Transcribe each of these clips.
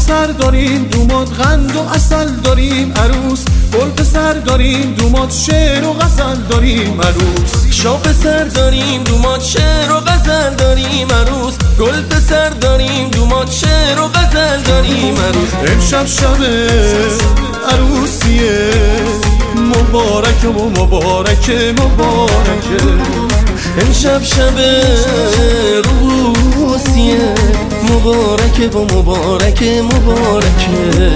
پسر داریم دومات قند و عسل داریم عروس، گل پسر داریم دومات شعر و غزل داریم عروس. شاه پسر داریم دومات شعر و غزل داریم عروس، گل پسر داریم دومات شعر و غزل داریم عروس. امشب شب عروسیه مبارک و مبارک مبارکه، امشب شب روسیه مبارک و مبارک مبارکه.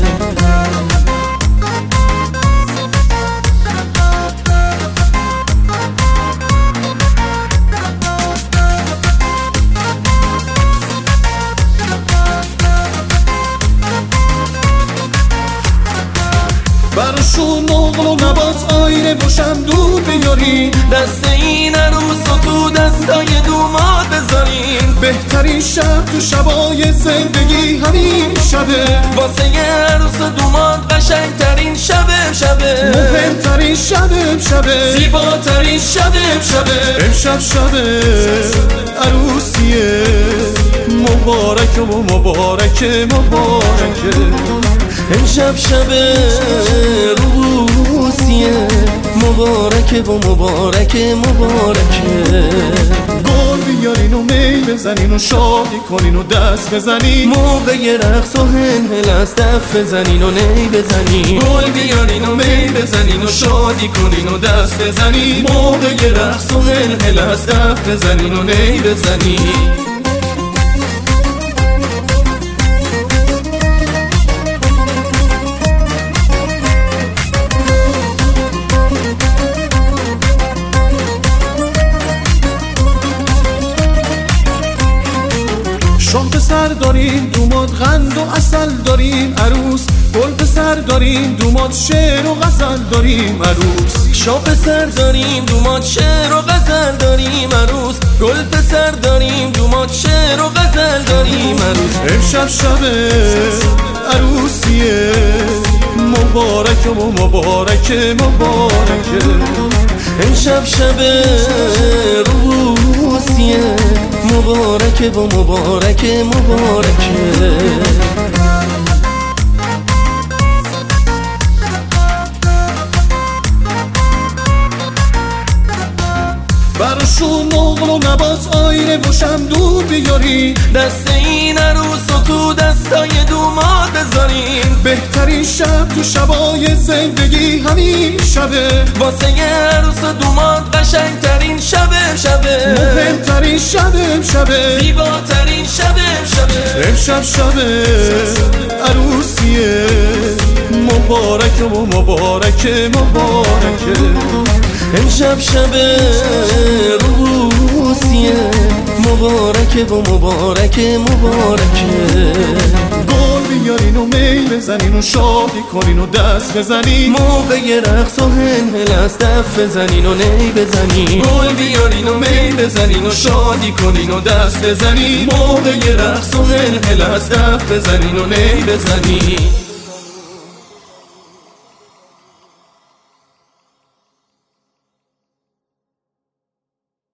برشون نقل و نبات آینه و شمدون بیارین، دست این عروس و تو دستای دومات بذارین. بهترین شب تو شبای زندگی همین شبه، واسه عروس و دومات قشنگترین شبه، مهمترین شبه، زیباترین شبه. امشب شب عروسیه مبارک و مبارک مبارکه، امشب شب روسیه مبارک و مبارک مبارکه. گل بیارین و می بزنین و شادی کنین و دست بزنین، موقع رقص و هنهل از دف بزنین و نی بزنین. گل بیارین و می بزنین و شادی کنین و دست بزنین، موقع رقص و هنهل از دف بزنین و نی بزنین. شاه پسر داریم دومات قند و عسل داریم عروس، گل پسر داریم دومات شعر و غزل داریم عروس. شاه پسر داریم دومات شعر و غزل داریم عروس، گل پسر داریم دومات شعر و غزل داریم عروس. امشب شب عروسیه مبارک و مبارک مبارکه، امشب شب روسیه مبارک و مبارک مبارکه. برشون نقل و نبات آینه و شمدون بیارین، دست این عروس و تو دستای دومات بذارین. بهترین شب تو شبای زندگی همین شبه، واسه عروس و دومات قشنگترین شبه، مهمترین شبه، زیباترین شبه. امشب شب عروسیه مبارک و مبارک مبارکه، امشب شب روسیه مبارک و مبارک مبارکه. گل بیارین و می بزنین و شادی کنین و دست بزنین، موقع رقص و هنهل از دف بزنین و نی بزنین. گل بیارین و می بزنین و شادی کنین و دست بزنین، موقع رقص و هنهل از دف بزنین و نی بزنین.